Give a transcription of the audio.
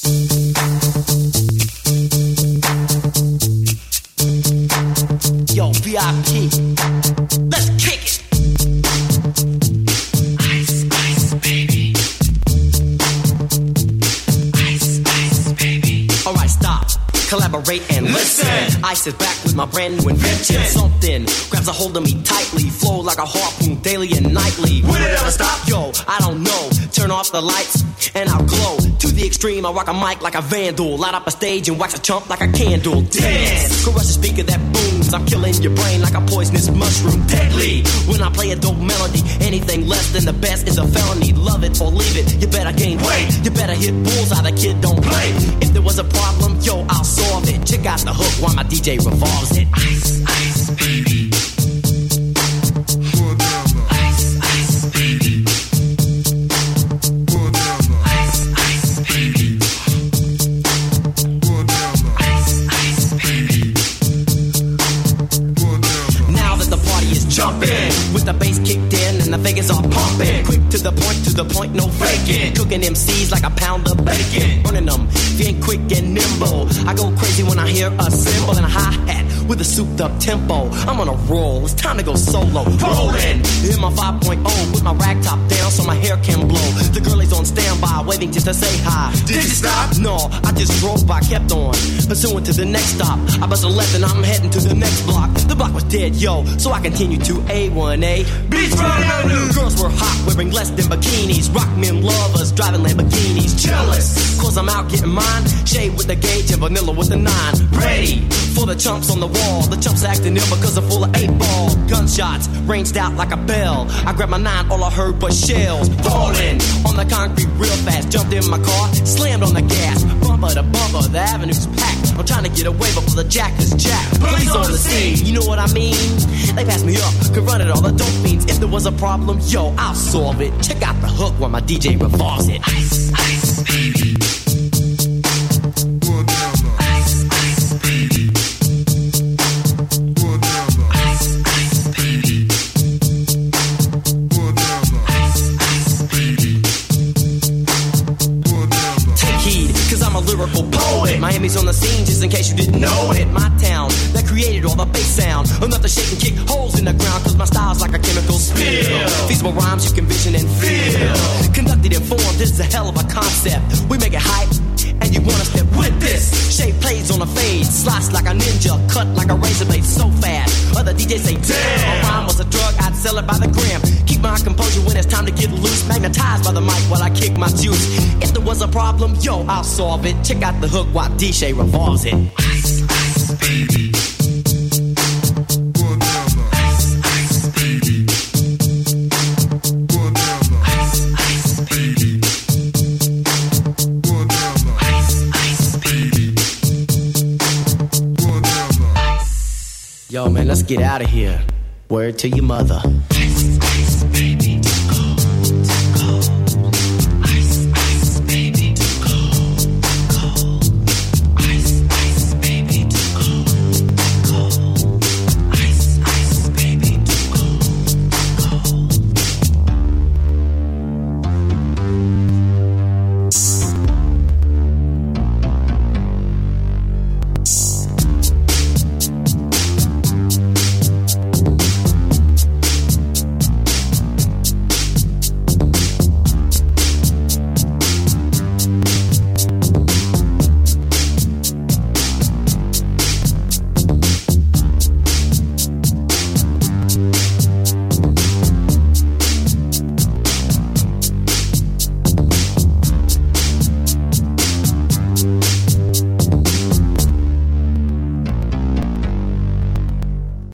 Yo, VIP, let's kick it. Ice, ice, baby. Ice, ice, baby. All right, stop. Collaborate and listen. Ice is back with my brand new invention. Something grabs a hold of me tightly, flow like a harpoon daily and nightly. Will it ever stop? Yo, I don't know. Turn off the lights and I'll glow. To the extreme, I rock a mic like a vandal. Light up a stage and wax a chump like a candle. Dance! Crush a speaker that booms. I'm killing your brain like a poisonous mushroom. Deadly! When I play a dope melody, anything less than the best is a felony. Love it or leave it, you better gain weight. You better hit bullseye, the kid don't play. If there was a problem, yo, I'll solve it. Check out the hook while my DJ revolves it. Ice, ice, baby. Ice, ice, baby. Ice, ice, baby. Ice, ice, baby. Now that the party is jumping, with the bass kicked in and the Vegas are pumping. Quick to the point, no faking. Cooking MCs like a pound of bacon. Running them, if you ain't quick and nimble. I go crazy when I hear a cymbal and a hi-hat with a souped up tempo. I'm on a roll, it's time to go solo. Rolling, in my 5.0 with my rag top down so my hair can blow. The girl is on standby, waiting just to say hi. Did you stop? No, I just drove by, kept on pursuing to the next stop. I bust a left and I'm heading to the next block. The block was dead, yo, so I continued to A1A. Beachfront Avenue. Girls were hot, wearing less than bikinis. Rock men lovers, driving Lamborghinis. Jealous, cause I'm out getting mine. Shade with the gauge and vanilla with the 9. Ready for the chumps on the wall. The chumps acting ill because they're full of 8-ball. Gunshots ranged out like a bell. I grabbed my 9, all I heard was shells falling on the concrete real fast. Jumped in my car, slammed on the gas. Bumper to bumper, the avenue's packed. I'm trying to get away before the jack is jacked. Police on the scene, you know what I mean? They passed me up, could run it all the dope fiends. If there was a problem, yo, I'll solve it. Check out the hook while my DJ revolves it. Ice, ice, baby. Ice, ice, baby. Ice, ice, baby. Ice, ice, baby. Take heed, cause I'm a lyrical poet. Miami's on the scene, just in case you didn't know it. My town, that created all the bass sound. Enough to shake and kick holes in the ground, cause my style's like a chemical spill. Feasible rhymes you can vision and feel. Conducted and formed, this is a hell of a concept. We make it hype, and you wanna step with this. Shape plays on a fade, slice like a ninja, cut like a razor blade so fast. Other DJs say, damn, a rhyme was a drug, I'd sell it by the gram. Keep my composure when it's time to get loose. Magnetized by the mic while I kick my juice. If there was a problem, yo, I'll solve it. Check out the hook while DJ revolves it. Ice, ice, baby. Ice, ice, baby. Ice, ice, baby. Ice, ice, baby. Yo, man, let's get out of here. Word to your mother. Ice.